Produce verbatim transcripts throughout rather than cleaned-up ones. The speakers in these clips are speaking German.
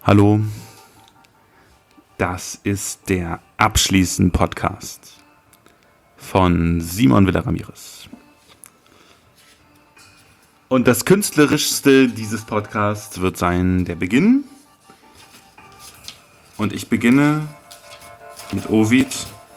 Hallo, das ist der Abschließen-Podcast von Simon Villa-Ramirez. Und das Künstlerischste dieses Podcasts wird sein der Beginn. Und ich beginne mit Ovid.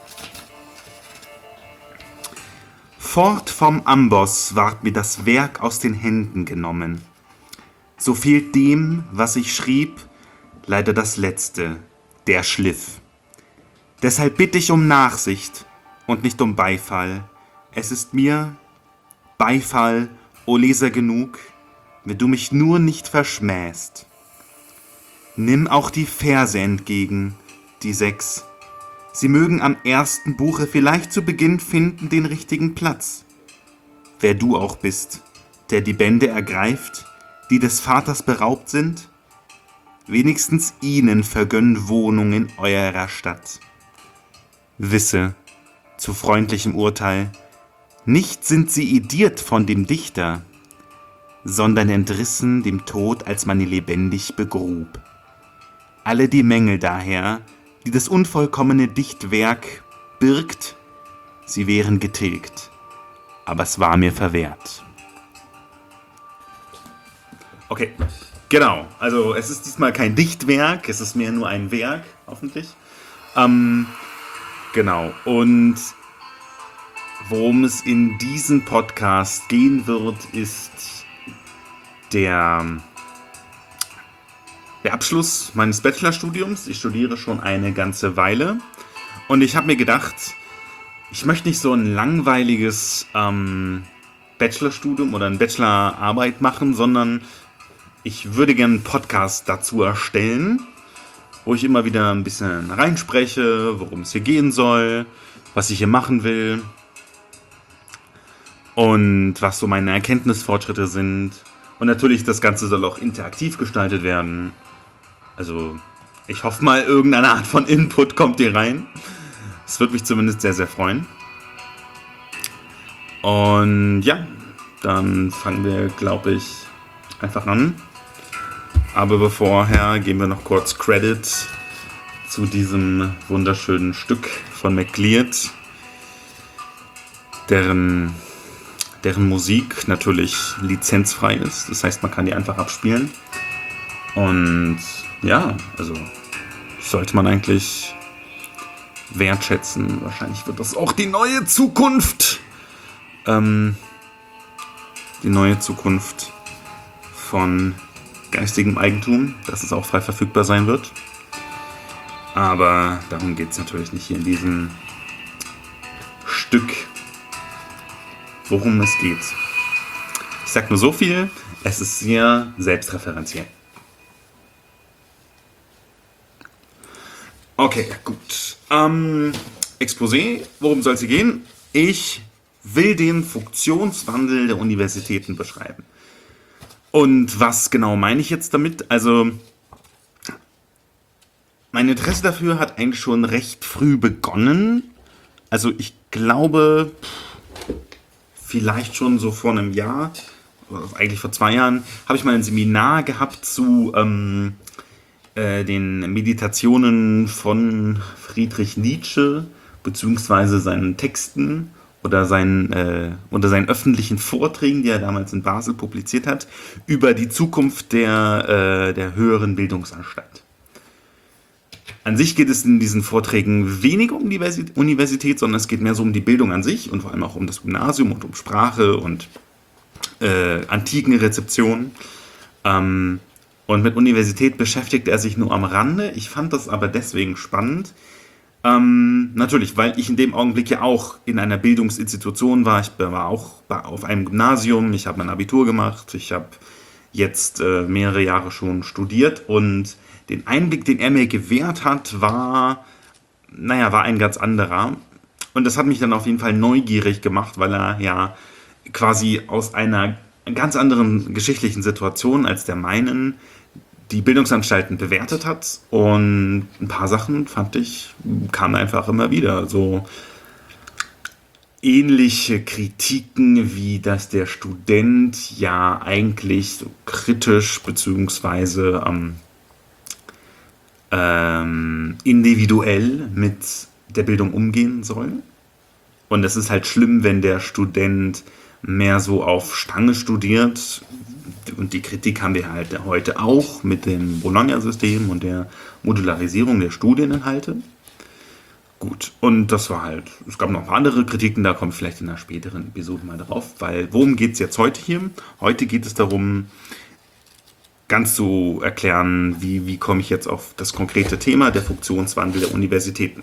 Fort vom Amboss ward mir das Werk aus den Händen genommen. So fehlt dem, was ich schrieb, leider das Letzte, der Schliff. Deshalb bitte ich um Nachsicht und nicht um Beifall. Es ist mir Beifall, o Leser, genug, wenn du mich nur nicht verschmähst. Nimm auch die Verse entgegen, die sechs. Sie mögen am ersten Buche vielleicht zu Beginn finden den richtigen Platz. Wer du auch bist, der die Bände ergreift, die des Vaters beraubt sind, wenigstens ihnen vergönnt Wohnung in eurer Stadt. Wisse, zu freundlichem Urteil, nicht sind sie idiert von dem Dichter, sondern entrissen dem Tod, als man ihn lebendig begrub. Alle die Mängel daher, die das unvollkommene Dichtwerk birgt, sie wären getilgt, aber es war mir verwehrt. Okay, genau. Also es ist diesmal kein Dichtwerk, es ist mehr nur ein Werk, hoffentlich. Ähm, genau. Und worum es in diesem Podcast gehen wird, ist der, der Abschluss meines Bachelorstudiums. Ich studiere schon eine ganze Weile. Und ich habe mir gedacht, ich möchte nicht so ein langweiliges ähm, Bachelorstudium oder eine Bachelorarbeit machen, sondern ich würde gerne einen Podcast dazu erstellen, wo ich immer wieder ein bisschen reinspreche, worum es hier gehen soll, was ich hier machen will und was so meine Erkenntnisfortschritte sind. Und natürlich, das Ganze soll auch interaktiv gestaltet werden. Also ich hoffe mal, irgendeine Art von Input kommt hier rein. Das würde mich zumindest sehr, sehr freuen. Und ja, dann fangen wir, glaube ich, einfach an. Aber bevorher geben wir noch kurz Credit zu diesem wunderschönen Stück von McLeod, deren, deren Musik natürlich lizenzfrei ist. Das heißt, man kann die einfach abspielen. Und ja, also sollte man eigentlich wertschätzen. Wahrscheinlich wird das auch die neue Zukunft. Ähm, die neue Zukunft von geistigem Eigentum, dass es auch frei verfügbar sein wird. Aber darum geht es natürlich nicht hier in diesem Stück, worum es geht. Ich sag nur so viel, es ist sehr selbstreferenziell. Okay, gut. Ähm, Exposé, worum soll es hier gehen? Ich will den Funktionswandel der Universitäten beschreiben. Und was genau meine ich jetzt damit? Also, mein Interesse dafür hat eigentlich schon recht früh begonnen. Also ich glaube, vielleicht schon so vor einem Jahr, eigentlich vor zwei Jahren, habe ich mal ein Seminar gehabt zu ähm, äh, den Meditationen von Friedrich Nietzsche, beziehungsweise seinen Texten oder seinen, äh, unter seinen öffentlichen Vorträgen, die er damals in Basel publiziert hat, über die Zukunft der, äh, der höheren Bildungsanstalt. An sich geht es in diesen Vorträgen weniger um die Universität, sondern es geht mehr so um die Bildung an sich und vor allem auch um das Gymnasium und um Sprache und äh, antiken Rezeption. Ähm, und mit Universität beschäftigt er sich nur am Rande. Ich fand das aber deswegen spannend, Ähm, natürlich, weil ich in dem Augenblick ja auch in einer Bildungsinstitution war. Ich war auch auf einem Gymnasium, ich habe mein Abitur gemacht, ich habe jetzt äh, mehrere Jahre schon studiert und den Einblick, den er mir gewährt hat, war, naja, war ein ganz anderer. Und das hat mich dann auf jeden Fall neugierig gemacht, weil er ja quasi aus einer ganz anderen geschichtlichen Situation als der meinen die Bildungsanstalten bewertet hat, und ein paar Sachen, fand ich, kamen einfach immer wieder. So ähnliche Kritiken, wie dass der Student ja eigentlich so kritisch beziehungsweise ähm, ähm, individuell mit der Bildung umgehen soll. Und es ist halt schlimm, wenn der Student mehr so auf Stange studiert. Und die Kritik haben wir halt heute auch mit dem Bologna-System und der Modularisierung der Studieninhalte. Gut, und das war halt, es gab noch andere Kritiken, da kommt vielleicht in einer späteren Episode mal drauf, weil worum geht es jetzt heute hier? Heute geht es darum, ganz zu erklären, wie, wie komme ich jetzt auf das konkrete Thema, der Funktionswandel der Universitäten.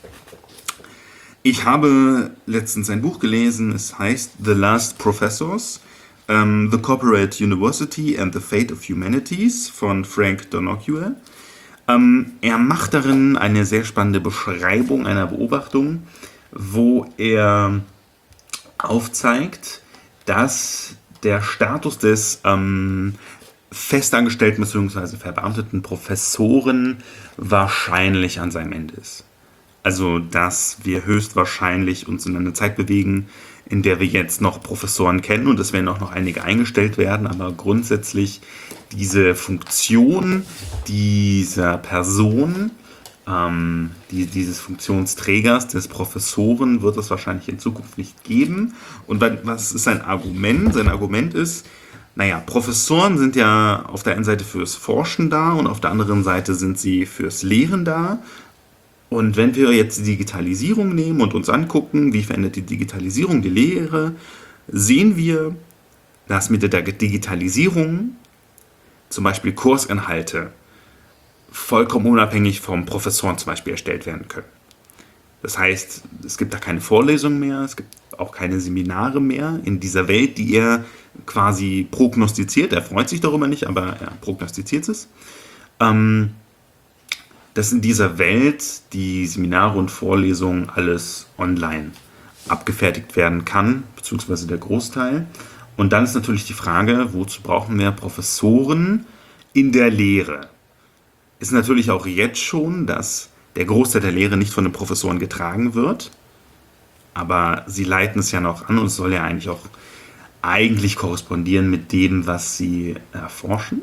Ich habe letztens ein Buch gelesen, es heißt The Last Professors, um, The Corporate University and the Fate of Humanities von Frank Donocchio. Um, er macht darin eine sehr spannende Beschreibung einer Beobachtung, wo er aufzeigt, dass der Status des ähm, festangestellten bzw. verbeamteten Professoren wahrscheinlich an seinem Ende ist. Also, dass wir höchstwahrscheinlich uns in eine Zeit bewegen, in der wir jetzt noch Professoren kennen und es werden auch noch einige eingestellt werden, aber grundsätzlich diese Funktion dieser Person, ähm, die, dieses Funktionsträgers, des Professoren, wird es wahrscheinlich in Zukunft nicht geben. Und was ist sein Argument? Sein Argument ist, naja, Professoren sind ja auf der einen Seite fürs Forschen da und auf der anderen Seite sind sie fürs Lehren da. Und wenn wir jetzt die Digitalisierung nehmen und uns angucken, wie verändert die Digitalisierung die Lehre, sehen wir, dass mit der Digitalisierung zum Beispiel Kursinhalte vollkommen unabhängig vom Professoren zum Beispiel erstellt werden können. Das heißt, es gibt da keine Vorlesungen mehr, es gibt auch keine Seminare mehr in dieser Welt, die er quasi prognostiziert. Er freut sich darüber nicht, aber er prognostiziert es. Ähm, dass in dieser Welt die Seminare und Vorlesungen alles online abgefertigt werden kann, beziehungsweise der Großteil. Und dann ist natürlich die Frage, wozu brauchen wir Professoren in der Lehre? Ist natürlich auch jetzt schon, dass der Großteil der Lehre nicht von den Professoren getragen wird, aber sie leiten es ja noch an und es soll ja eigentlich auch eigentlich korrespondieren mit dem, was sie erforschen.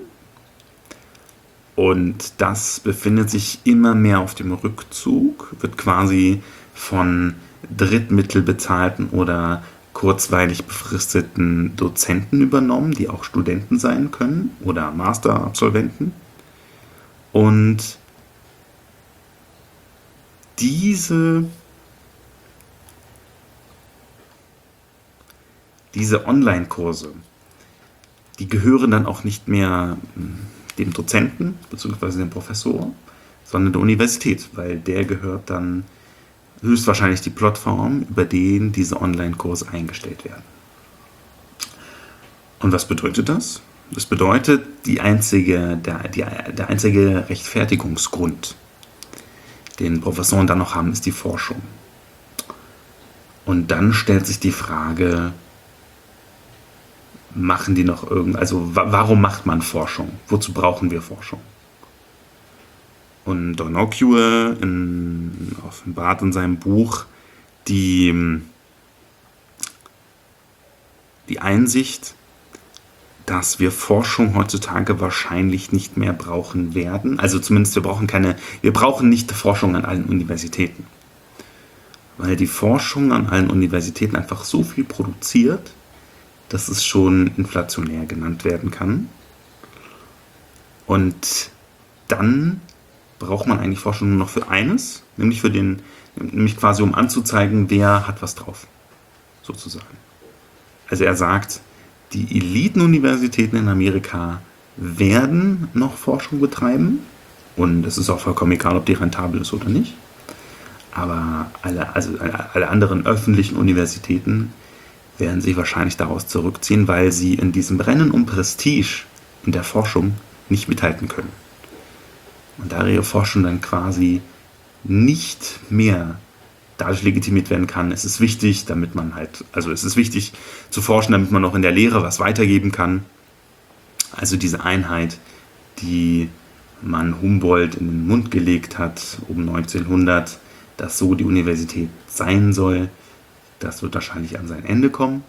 Und das befindet sich immer mehr auf dem Rückzug, wird quasi von drittmittelbezahlten oder kurzweilig befristeten Dozenten übernommen, die auch Studenten sein können oder Masterabsolventen. Und diese, diese Online-Kurse, die gehören dann auch nicht mehr dem Dozenten bzw. dem Professor, sondern der Universität, weil der gehört dann höchstwahrscheinlich die Plattform, über den diese Online-Kurse eingestellt werden. Und was bedeutet das? Das bedeutet, die einzige, der, die, der einzige Rechtfertigungsgrund, den Professoren dann noch haben, ist die Forschung. Und dann stellt sich die Frage, machen die noch irgend, also wa- warum macht man Forschung? Wozu brauchen wir Forschung? Und Donocchio in, offenbart in seinem Buch die, die Einsicht, dass wir Forschung heutzutage wahrscheinlich nicht mehr brauchen werden. Also zumindest wir brauchen keine, wir brauchen nicht Forschung an allen Universitäten. Weil die Forschung an allen Universitäten einfach so viel produziert, dass es schon inflationär genannt werden kann. Und dann braucht man eigentlich Forschung nur noch für eines, nämlich für den, nämlich quasi um anzuzeigen, wer hat was drauf, sozusagen. Also er sagt, die Elitenuniversitäten in Amerika werden noch Forschung betreiben und es ist auch vollkommen egal, ob die rentabel ist oder nicht. Aber alle, also alle anderen öffentlichen Universitäten werden sich wahrscheinlich daraus zurückziehen, weil sie in diesem Rennen um Prestige in der Forschung nicht mithalten können. Und da ihre Forschung dann quasi nicht mehr dadurch legitimiert werden kann, ist es wichtig, damit man halt, also es ist wichtig zu forschen, damit man auch in der Lehre was weitergeben kann. Also diese Einheit, die man Humboldt in den Mund gelegt hat um neunzehnhundert, dass so die Universität sein soll, das wird wahrscheinlich an sein Ende kommen.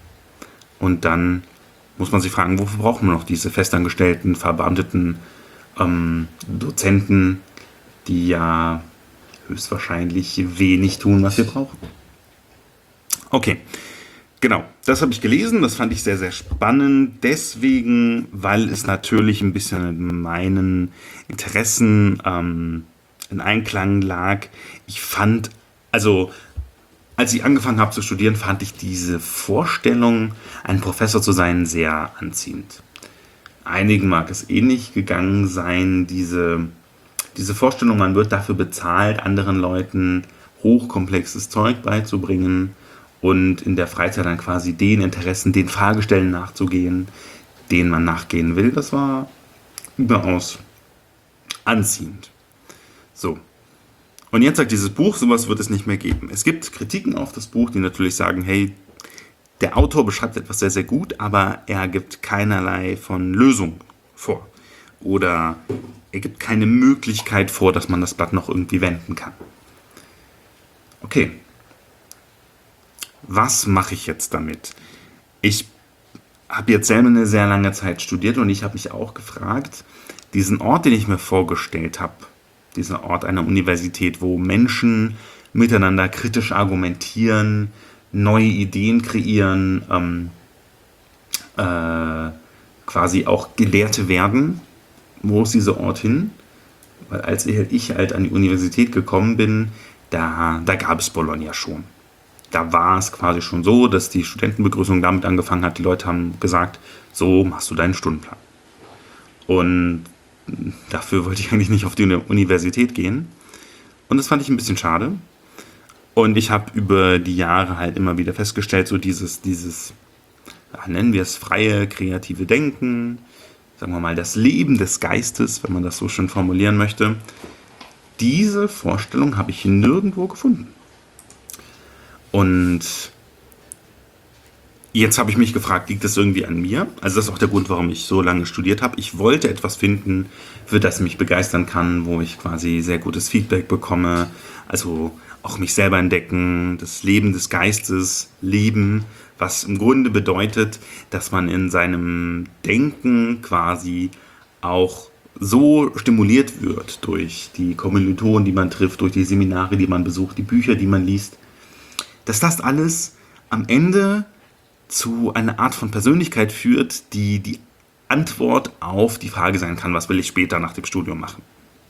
Und dann muss man sich fragen, wofür brauchen wir noch diese festangestellten, verbeamteten ähm, Dozenten, die ja höchstwahrscheinlich wenig tun, was wir brauchen. Okay, genau, das habe ich gelesen, das fand ich sehr, sehr spannend, deswegen, weil es natürlich ein bisschen mit meinen Interessen ähm, in Einklang lag. Ich fand, also als ich angefangen habe zu studieren, fand ich diese Vorstellung, ein Professor zu sein, sehr anziehend. Einigen mag es ähnlich gegangen sein, diese, diese Vorstellung, man wird dafür bezahlt, anderen Leuten hochkomplexes Zeug beizubringen und in der Freizeit dann quasi den Interessen, den Fragestellen nachzugehen, denen man nachgehen will. Das war überaus anziehend. So. Und jetzt sagt dieses Buch, sowas wird es nicht mehr geben. Es gibt Kritiken auf das Buch, die natürlich sagen, hey, der Autor beschreibt etwas sehr, sehr gut, aber er gibt keinerlei von Lösung vor. Oder er gibt keine Möglichkeit vor, dass man das Blatt noch irgendwie wenden kann. Okay. Was mache ich jetzt damit? Ich habe jetzt selber eine sehr lange Zeit studiert und ich habe mich auch gefragt, diesen Ort, den ich mir vorgestellt habe, dieser Ort einer Universität, wo Menschen miteinander kritisch argumentieren, neue Ideen kreieren, ähm, äh, quasi auch Gelehrte werden. Wo ist dieser Ort hin? Weil als ich halt an die Universität gekommen bin, da, da gab es Bologna schon. Da war es quasi schon so, dass die Studentenbegrüßung damit angefangen hat, die Leute haben gesagt, so machst du deinen Stundenplan. Und dafür wollte ich eigentlich nicht auf die Universität gehen. Und das fand ich ein bisschen schade. Und ich habe über die Jahre halt immer wieder festgestellt, so dieses, dieses, nennen wir es freie, kreative Denken, sagen wir mal das Leben des Geistes, wenn man das so schön formulieren möchte, diese Vorstellung habe ich nirgendwo gefunden. Und jetzt habe ich mich gefragt, liegt das irgendwie an mir? Also das ist auch der Grund, warum ich so lange studiert habe. Ich wollte etwas finden, für das ich mich begeistern kann, wo ich quasi sehr gutes Feedback bekomme. Also auch mich selber entdecken, das Leben des Geistes leben, was im Grunde bedeutet, dass man in seinem Denken quasi auch so stimuliert wird durch die Kommilitonen, die man trifft, durch die Seminare, die man besucht, die Bücher, die man liest, dass das alles am Ende zu einer Art von Persönlichkeit führt, die die Antwort auf die Frage sein kann, was will ich später nach dem Studium machen.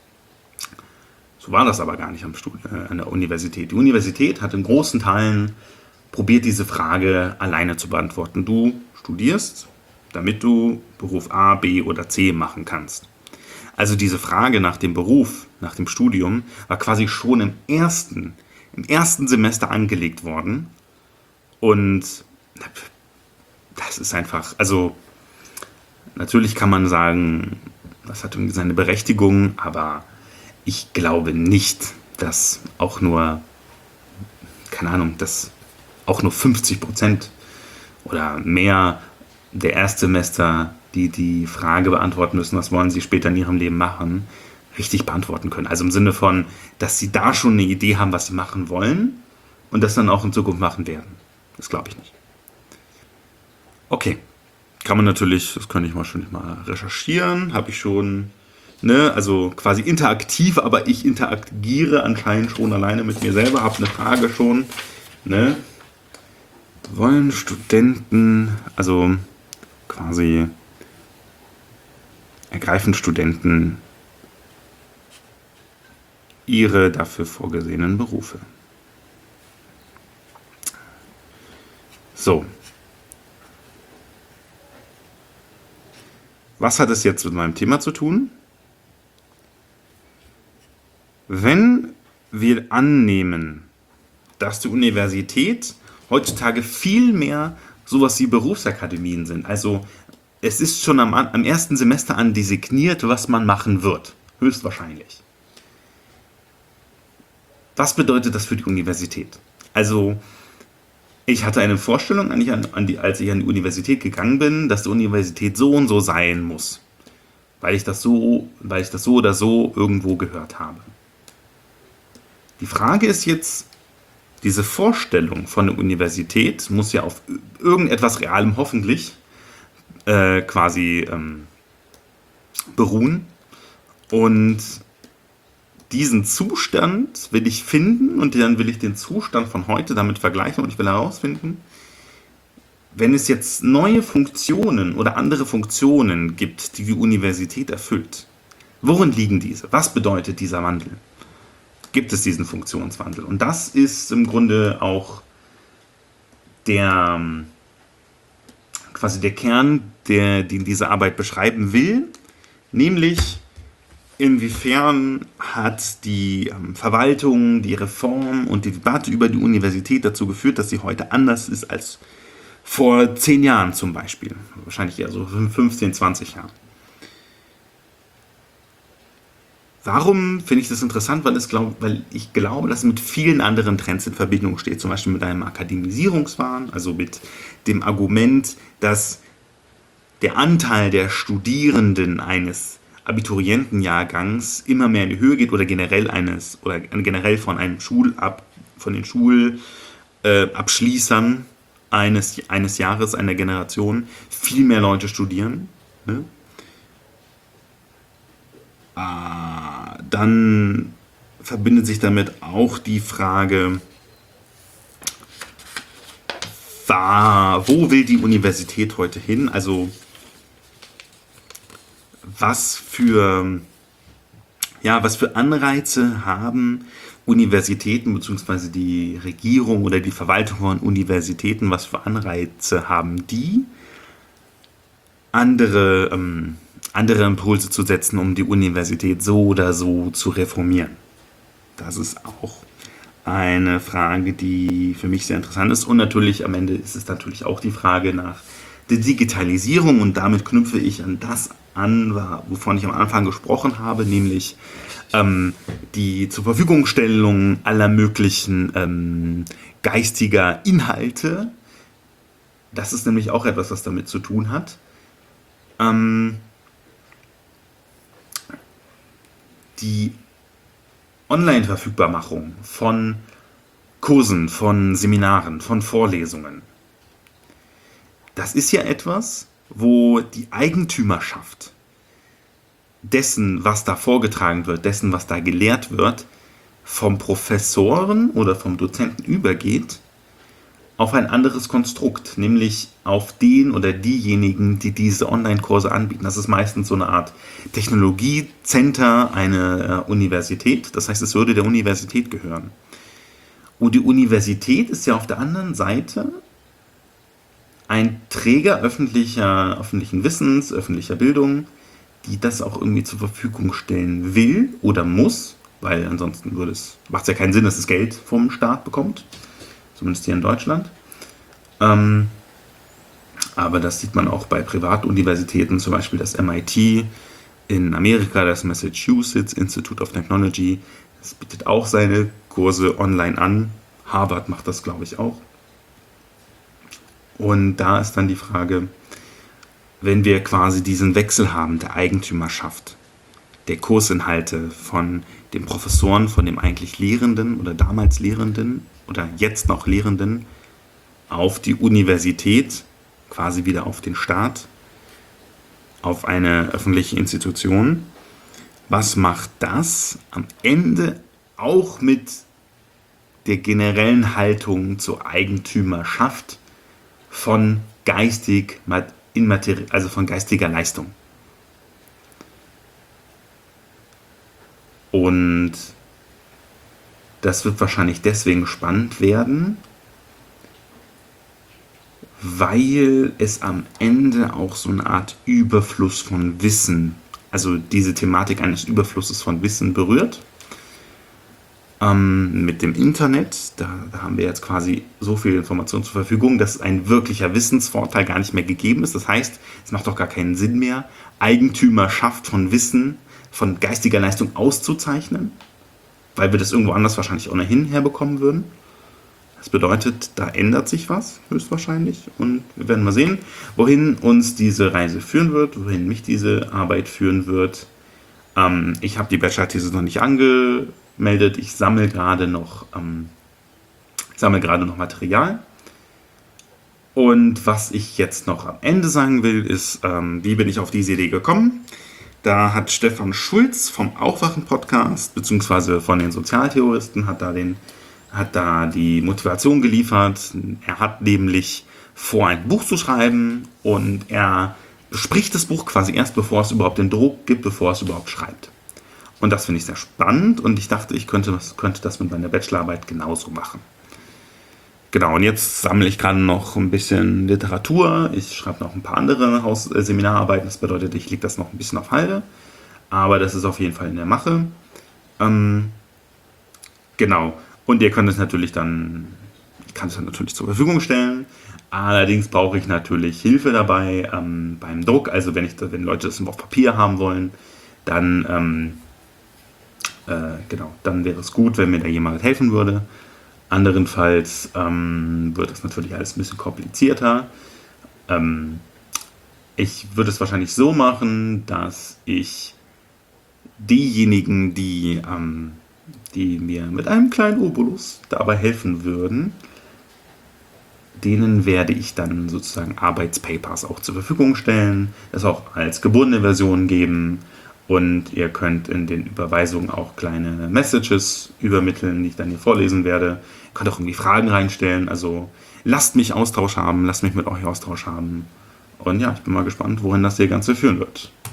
So war das aber gar nicht am Studi- äh, an der Universität. Die Universität hat in großen Teilen probiert, diese Frage alleine zu beantworten. Du studierst, damit du Beruf A, B oder C machen kannst. Also diese Frage nach dem Beruf, nach dem Studium, war quasi schon im ersten, im ersten Semester angelegt worden. Und das ist einfach, also natürlich kann man sagen, das hat irgendwie seine Berechtigung, aber ich glaube nicht, dass auch nur, keine Ahnung, dass auch nur fünfzig Prozent oder mehr der Erstsemester, die die Frage beantworten müssen, was wollen sie später in ihrem Leben machen, richtig beantworten können. Also im Sinne von, dass sie da schon eine Idee haben, was sie machen wollen und das dann auch in Zukunft machen werden. Das glaube ich nicht. Okay, kann man natürlich, das könnte ich mal schon mal recherchieren, habe ich schon, ne, also quasi interaktiv, aber ich interagiere anscheinend schon alleine mit mir selber, habe eine Frage schon, ne, wollen Studenten, also quasi ergreifen Studenten ihre dafür vorgesehenen Berufe. So. Was hat es jetzt mit meinem Thema zu tun? Wenn wir annehmen, dass die Universität heutzutage viel mehr sowas wie Berufsakademien sind, also es ist schon am, am ersten Semester an designiert, was man machen wird, höchstwahrscheinlich. Was bedeutet das für die Universität? Also ich hatte eine Vorstellung, an die, an die, als ich an die Universität gegangen bin, dass die Universität so und so sein muss, weil ich das so, weil ich das so oder so irgendwo gehört habe. Die Frage ist jetzt, diese Vorstellung von der Universität muss ja auf irgendetwas Realem hoffentlich äh, quasi ähm, beruhen. Und diesen Zustand will ich finden und dann will ich den Zustand von heute damit vergleichen und ich will herausfinden, wenn es jetzt neue Funktionen oder andere Funktionen gibt, die die Universität erfüllt, worin liegen diese? Was bedeutet dieser Wandel? Gibt es diesen Funktionswandel? Und das ist im Grunde auch der quasi der Kern, der, den diese Arbeit beschreiben will, nämlich inwiefern hat die ähm, Verwaltung, die Reform und die Debatte über die Universität dazu geführt, dass sie heute anders ist als vor zehn Jahren zum Beispiel. Wahrscheinlich eher so fünfzehn, zwanzig Jahren. Warum finde ich das interessant? Weil, es glaub, weil ich glaube, dass es mit vielen anderen Trends in Verbindung steht. Zum Beispiel mit einem Akademisierungswahn, also mit dem Argument, dass der Anteil der Studierenden eines Abiturientenjahrgangs immer mehr in die Höhe geht oder generell eines oder generell von einem Schulab von den Schulabschließern äh, eines, eines Jahres, einer Generation, viel mehr Leute studieren. Ne? Äh, dann verbindet sich damit auch die Frage, war, wo will die Universität heute hin? Also was für, ja, was für Anreize haben Universitäten bzw. die Regierung oder die Verwaltung von Universitäten, was für Anreize haben die, andere, ähm, andere Impulse zu setzen, um die Universität so oder so zu reformieren? Das ist auch eine Frage, die für mich sehr interessant ist. Und natürlich am Ende ist es natürlich auch die Frage nach der Digitalisierung und damit knüpfe ich an das an, wovon ich am Anfang gesprochen habe, nämlich ähm, die Zurverfügungstellung aller möglichen ähm, geistiger Inhalte. Das ist nämlich auch etwas, was damit zu tun hat. Ähm, die Online-Verfügbarmachung von Kursen, von Seminaren, von Vorlesungen. Das ist ja etwas, wo die Eigentümerschaft dessen, was da vorgetragen wird, dessen, was da gelehrt wird, vom Professoren oder vom Dozenten übergeht auf ein anderes Konstrukt, nämlich auf den oder diejenigen, die diese Online-Kurse anbieten. Das ist meistens so eine Art Technologiecenter, eine äh, Universität. Das heißt, es würde der Universität gehören. Und die Universität ist ja auf der anderen Seite ein Träger öffentlicher, öffentlichen Wissens, öffentlicher Bildung, die das auch irgendwie zur Verfügung stellen will oder muss, weil ansonsten würde es, macht es ja keinen Sinn, dass es Geld vom Staat bekommt, zumindest hier in Deutschland. Ähm, aber das sieht man auch bei Privatuniversitäten, zum Beispiel das M I T in Amerika, das Massachusetts Institute of Technology, das bietet auch seine Kurse online an. Harvard macht das, glaube ich, auch. Und da ist dann die Frage, wenn wir quasi diesen Wechsel haben der Eigentümerschaft, der Kursinhalte von den Professoren, von dem eigentlich Lehrenden oder damals Lehrenden oder jetzt noch Lehrenden auf die Universität, quasi wieder auf den Staat, auf eine öffentliche Institution. Was macht das am Ende auch mit der generellen Haltung zur Eigentümerschaft von geistig, also von geistiger Leistung? Und das wird wahrscheinlich deswegen spannend werden, weil es am Ende auch so eine Art Überfluss von Wissen, also diese Thematik eines Überflusses von Wissen berührt. Ähm, mit dem Internet, da, da haben wir jetzt quasi so viel Information zur Verfügung, dass ein wirklicher Wissensvorteil gar nicht mehr gegeben ist. Das heißt, es macht doch gar keinen Sinn mehr, Eigentümerschaft von Wissen, von geistiger Leistung auszuzeichnen, weil wir das irgendwo anders wahrscheinlich ohnehin herbekommen würden. Das bedeutet, da ändert sich was, höchstwahrscheinlich. Und wir werden mal sehen, wohin uns diese Reise führen wird, wohin mich diese Arbeit führen wird. Ähm, ich habe die Bachelor-These noch nicht angemeldet. Ich sammle gerade noch, ähm, sammle gerade noch Material. Und was ich jetzt noch am Ende sagen will, ist, ähm, wie bin ich auf diese Idee gekommen? Da hat Stefan Schulz vom Aufwachen-Podcast, beziehungsweise von den Sozialtheoristen, hat da, den, hat da die Motivation geliefert. Er hat nämlich vor, ein Buch zu schreiben und er bespricht das Buch quasi erst, bevor es überhaupt den Druck gibt, bevor es überhaupt schreibt. Und das finde ich sehr spannend und ich dachte, ich könnte, könnte das mit meiner Bachelorarbeit genauso machen. Genau, und jetzt sammle ich gerade noch ein bisschen Literatur. Ich schreibe noch ein paar andere Haus- äh, Seminararbeiten. Das bedeutet, ich lege das noch ein bisschen auf Halde. Aber das ist auf jeden Fall in der Mache. Ähm, genau. Und ihr könnt es natürlich dann, ich kann es dann natürlich zur Verfügung stellen. Allerdings brauche ich natürlich Hilfe dabei ähm, beim Druck. Also wenn, ich, wenn Leute das auf Papier haben wollen, dann, ähm, äh, genau, dann wäre es gut, wenn mir da jemand helfen würde. Anderenfalls ähm, wird es natürlich alles ein bisschen komplizierter. Ähm, ich würde es wahrscheinlich so machen, dass ich diejenigen, die, ähm, die mir mit einem kleinen Obolus dabei helfen würden, denen werde ich dann sozusagen Arbeitspapers auch zur Verfügung stellen, das auch als gebundene Version geben und ihr könnt in den Überweisungen auch kleine Messages übermitteln, die ich dann hier vorlesen werde. Ihr könnt auch irgendwie Fragen reinstellen, also lasst mich Austausch haben, lasst mich mit euch Austausch haben und ja, ich bin mal gespannt, wohin das hier Ganze führen wird.